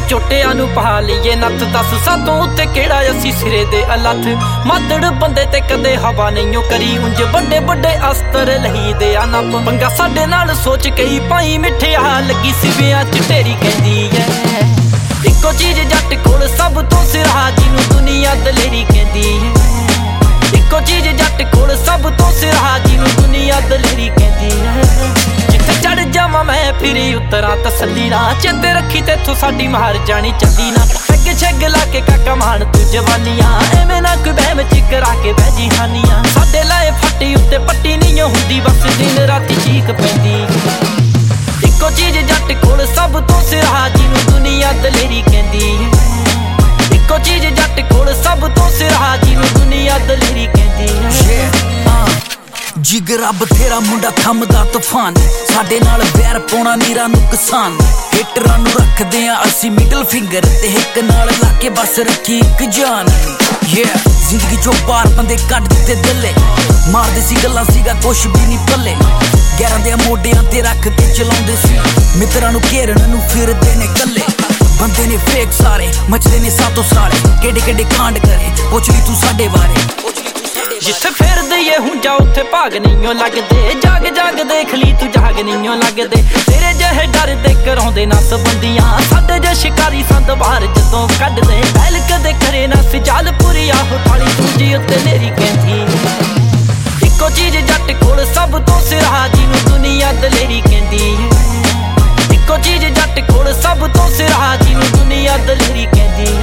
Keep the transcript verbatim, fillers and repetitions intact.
ਝੋਟਿਆਂ ਨੂੰ ਪਾ ਲਈਏ ਨੱਥ। ਦੱਸ ਸਾਤੋਂ ਉੱਤੇ ਕਿਹੜਾ ਅਸੀਂ ਸਿਰੇ ਦੇ ਅਲੱਥ। ਮਾਦੜ ਬੰਦੇ ਤੇ ਕਦੇ ਹਵਾ ਨਹੀਂਓ ਕਰੀ, ਉਂਝ ਵੱਡੇ ਵੱਡੇ ਅਸਤਰ ਲਹੀਦੇ ਆ ਨੱਪ। ਪੰਗਾ ਸਾਡੇ ਨਾਲ ਸੋਚ ਕਈ ਪਾਈ ਮਿੱਠਿਆ, ਲੱਗੀ ਸਿਵਿਆਂ ਚ ਢੇਰੀ ਕਹਿੰਦੀ ਐ। ਇੱਕੋ ਚੀਜ਼ ਜੱਟ ਕੋਲ ਸਭ ਤੋਂ ਸਿਰਾ, ਜਿਹਨੂੰ ਦੁਨੀਆ ਦਲੇਰੀ ਕਹਿੰਦੀ ਐ। ਇੱਕੋ ਚੀਜ਼ ਜੱਟ ਕੋਲ ਸਭ ਤੋਂ ਸਿਰਾ, ਜਿਹਨੂੰ ਦੁਨੀਆ ਦਲੇਰੀ ਕਹਿੰਦੀ ਐ। ਜਿੱਥੇ ਚੜ ਜਾਵਾਂ ਮੈਂ ਫਿਰੀ ਉਤਰਾਂ ਤਸੱਲੀ ਨਾ, ਚੇਤੇ ਰੱਖੀ ਤੇਥੋਂ ਸਾਡੀ ਮਾਰ ਜਾਣੀ ਚੱਲੀ ਨਾ। ਅੱਗ ਛੱਗ ਲਾ ਕੇ ਕਾਕਾ ਮਾਣ ਤੂੰ ਜਵਾਨੀਆਂ, ਐਵੇਂ ਨਾ ਕੋਈ ਬਹਿਮ ਚ ਕਰਾ ਕੇ ਬਹਿ ਜੀ ਹਾਨੀਆਂ। ਸਾਡੇ ਲਾਏ ਫੱਟੀ ਉੱਤੇ ਪੱਟੀ ਨਹੀਂ ਹੁੰਦੀ, ਬਸ ਦਿਨ ਰਾਤੀ ਚੀਕ ਪੈਂਦੀ। ਇੱਕੋ ਚੀਜ਼ ਜੱਟ ਕੋਲ ਸਭ ਤੋਂ ਸਿਰਾ, ਜਿਹਨੂੰ ਦੁਨੀਆ ਦਲੇਰੀ ਕਹਿੰਦੀ ਹੈ। ਇੱਕੋ ਚੀਜ਼ ਜੱਟ ਕੋਲ ਸਭ ਤੋਂ ਸਿਰਾ, ਜਿਹਨੂੰ ਦੁਨੀਆ ਦਲੇਰੀ ਕਹਿੰਦੀ ਹੈ। ਜਿਗਰਾ ਬਥੇਰਾ ਮੁੰਡਾ ਥੰਮਦਾ ਤੂਫਾਨ, ਸਾਡੇ ਨਾਲ ਵੈਰ ਪਾਉਣਾ ਨੀਰਾ ਨੁਕਸਾਨ। ਹਿੱਟਰਾਂ ਨੂੰ ਰੱਖਦੇ ਆ ਅਸੀਂ ਮਿਡਲ ਫਿੰਗਰ, ਤੇ ਇੱਕ ਨਾਲ ਲਾ ਕੇ ਬਸ ਰੱਖੀ ਇੱਕ ਜਾਨ। yeah ਜ਼ਿੰਦਗੀ ਚੋਂ ਪਾਰ ਬੰਦੇ ਕੱਢ ਦਿੱਤੇ ਦਿੱਲੇ, ਮਾਰਦੇ ਸੀ ਗੱਲਾਂ ਸੀਗਾ ਕੁਛ ਵੀ ਨਹੀਂ ਪੱਲੇ। ਗਿਆਰਾਂ ਦੇ ਮੋਢਿਆਂ ਤੇ ਰੱਖ ਕੇ ਚਲਾਉਂਦੇ ਸੀ, ਮਿੱਤਰਾਂ ਨੂੰ ਘੇਰਨ ਨੂੰ ਫਿਰਦੇ ਨੇ ਕੱਲੇ। ਬੰਦੇ ਨੇ ਫੇਕ ਸਾਰੇ ਮਚਦੇ ਨੇ ਸਾਤੋਂ ਸਾਲੇ, ਕਿਹੜੇ ਕਿਹੜੇ ਕਾਂਡ ਕਰੇ ਪੁੱਛ ਲਈ ਤੂੰ ਸਾਡੇ ਬਾਰੇ। ਜਿੱਥੇ ਫਿਰਦੇ ਏ ਹੁਣ ਜਾ ਉੱਥੇ ਭਾਗ ਨਹੀਂਓ ਲੱਗਦੇ, ਜਾਗ ਜਾਗ ਦੇਖ ਲਈ ਤੂੰ ਜਾਗ ਨਹੀਂਓ ਲੱਗਦੇ। ਤੇਰੇ ਜਿਹੇ ਡਰਦੇ ਕਰਾਉਂਦੇ ਨਾ ਸਬੰਦੀਆਂ, ਸਾਡੇ ਜੇ ਸ਼ਿਕਾਰੀ ਸੰਦ ਬਾਹਰ ਜਦੋਂ ਕੱਢਦੇ। ਪਹਿਲ ਕਦੇ ਕਰੇ ਨਾ ਸਿਜਾਲ ਪੂਰੀ ਆਹੋ ਤਾਲੀ, ਦੂਜੀ ਉੱਤੇ ਨੇਰੀ ਕਹਿੰਦੀ। ਇੱਕੋ ਚੀਜ਼ ਜੱਟ ਕੋਲ ਸਭ ਤੋਂ ਸਿਰਾ, ਜਿਹਨੂੰ ਦੁਨੀਆ ਦਲੇਰੀ ਕਹਿੰਦੀ ਹੈ। ਇੱਕੋ ਚੀਜ਼ ਜੱਟ ਕੋਲ ਸਭ ਤੋਂ ਸਿਰਾ, ਜਿਹਨੂੰ ਦੁਨੀਆ ਦਲੇਰੀ ਕਹਿੰਦੀ।